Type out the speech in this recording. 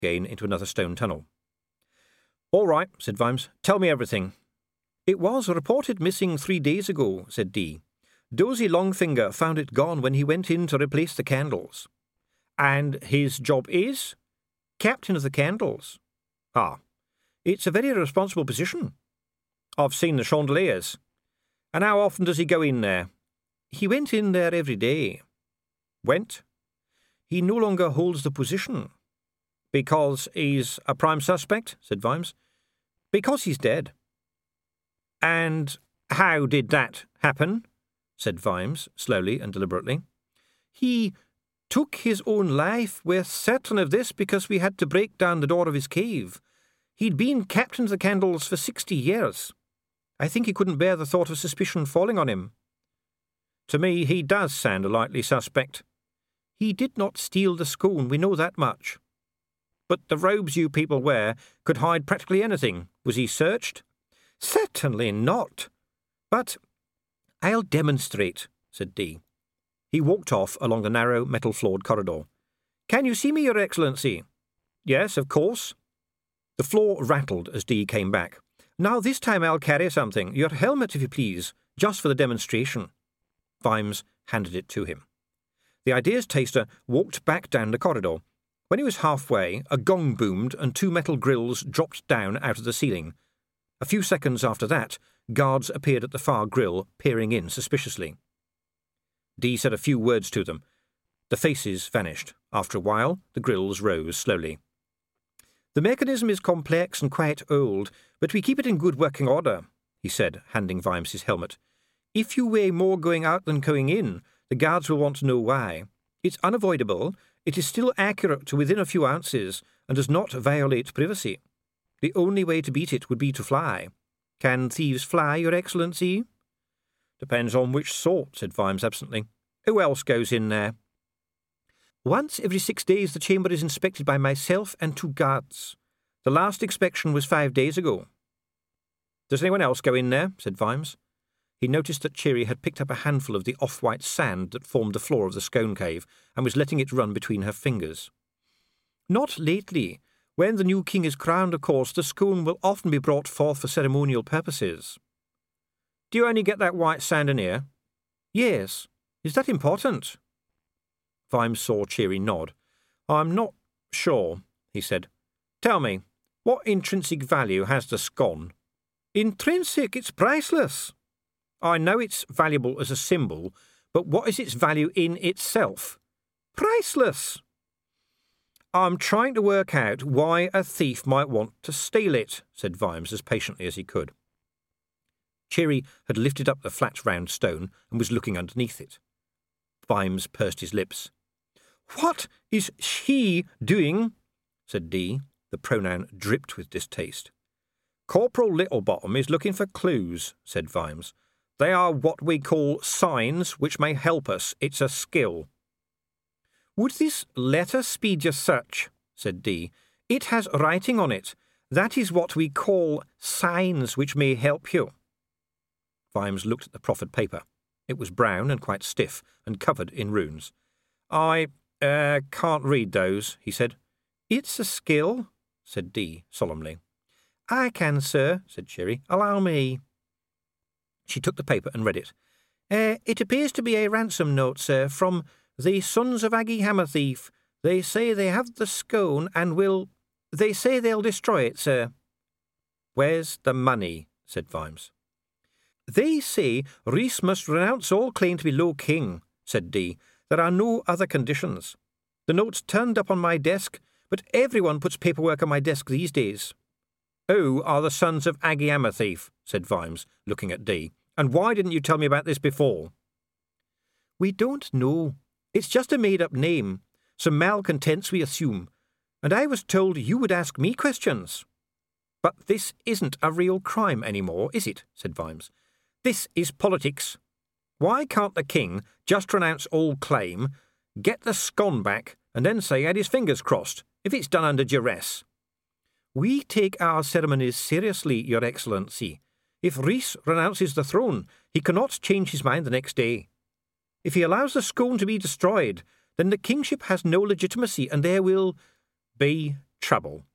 again into another stone tunnel. "All right," said Vimes. "Tell me everything." "It was reported missing 3 days ago," said Dee. "Dozy Longfinger found it gone when he went in to replace the candles." "And his job is?" "Captain of the candles." "Ah, it's a very responsible position." "I've seen the chandeliers." "And how often does he go in there?" "He went in there every day." "Went?" "He no longer holds the position." "Because he's a prime suspect?" said Vimes. "Because he's dead." "And how did that happen?" said Vimes, slowly and deliberately. "He took his own life. We're certain of this because we had to break down the door of his cave. He'd been captain of the candles for 60 years. I think he couldn't bear the thought of suspicion falling on him." "To me, he does sound a likely suspect." "He did not steal the scone, we know that much." "But the robes you people wear could hide practically anything. Was he searched?" "Certainly not. But I'll demonstrate," said Dee. He walked off along the narrow, metal-floored corridor. "Can you see me, Your Excellency?" "Yes, of course." The floor rattled as Dee came back. "Now this time I'll carry something. Your helmet, if you please, just for the demonstration." Vimes handed it to him. The ideas taster walked back down the corridor. When he was halfway, a gong boomed and 2 metal grills dropped down out of the ceiling. A few seconds after that, guards appeared at the far grill, peering in suspiciously. Dee said a few words to them. The faces vanished. After a while, the grills rose slowly. "The mechanism is complex and quite old, but we keep it in good working order," he said, handing Vimes his helmet. "If you weigh more going out than going in, the guards will want to know why. It's unavoidable, it is still accurate to within a few ounces, and does not violate privacy. The only way to beat it would be to fly. Can thieves fly, Your Excellency?" "Depends on which sort," said Vimes absently. "Who else goes in there?" "Once every 6 days the chamber is inspected by myself and 2 guards. The last inspection was 5 days ago." "Does anyone else go in there?" said Vimes. He noticed that Cheery had picked up a handful of the off-white sand that formed the floor of the scone cave and was letting it run between her fingers. "Not lately. When the new king is crowned, of course, the scone will often be brought forth for ceremonial purposes." "Do you only get that white sand in here?" "Yes. Is that important?" Vimes saw Cheery nod. "I'm not sure," he said. "Tell me, what intrinsic value has the scone?" "Intrinsic? It's priceless." "I know it's valuable as a symbol, but what is its value in itself?" "Priceless." "I'm trying to work out why a thief might want to steal it," said Vimes as patiently as he could. Cheery had lifted up the flat round stone and was looking underneath it. Vimes pursed his lips. "What is she doing?" said Dee. The pronoun dripped with distaste. "Corporal Littlebottom is looking for clues," said Vimes. "They are what we call signs which may help us. It's a skill." "Would this letter speed your search?" said Dee. "It has writing on it. That is what we call signs which may help you." Vimes looked at the proffered paper. It was brown and quite stiff, and covered in runes. "I can't read those," he said. "It's a skill," said Dee solemnly. "I can, sir," said Cheery. "Allow me." She took the paper and read it. "It appears to be a ransom note, sir, from the Sons of Aggie Hammerthief. They say they have the scone and will... They say they'll destroy it, sir." "Where's the money?" said Vimes. "They say Rhys must renounce all claim to be Low King," said Dee. "There are no other conditions. The note's turned up on my desk, but everyone puts paperwork on my desk these days." "Who are the Sons of Aggie Hammerthief?" said Vimes, looking at Dee. "And why didn't you tell me about this before?" "We don't know. It's just a made-up name. Some malcontents, we assume. And I was told you would ask me questions." "But this isn't a real crime anymore, is it?" said Vimes. "This is politics. Why can't the king just renounce all claim, get the scone back, and then say he had his fingers crossed, if it's done under duress?" "We take our ceremonies seriously, Your Excellency. If Rhys renounces the throne, he cannot change his mind the next day. If he allows the scone to be destroyed, then the kingship has no legitimacy, and there will be trouble.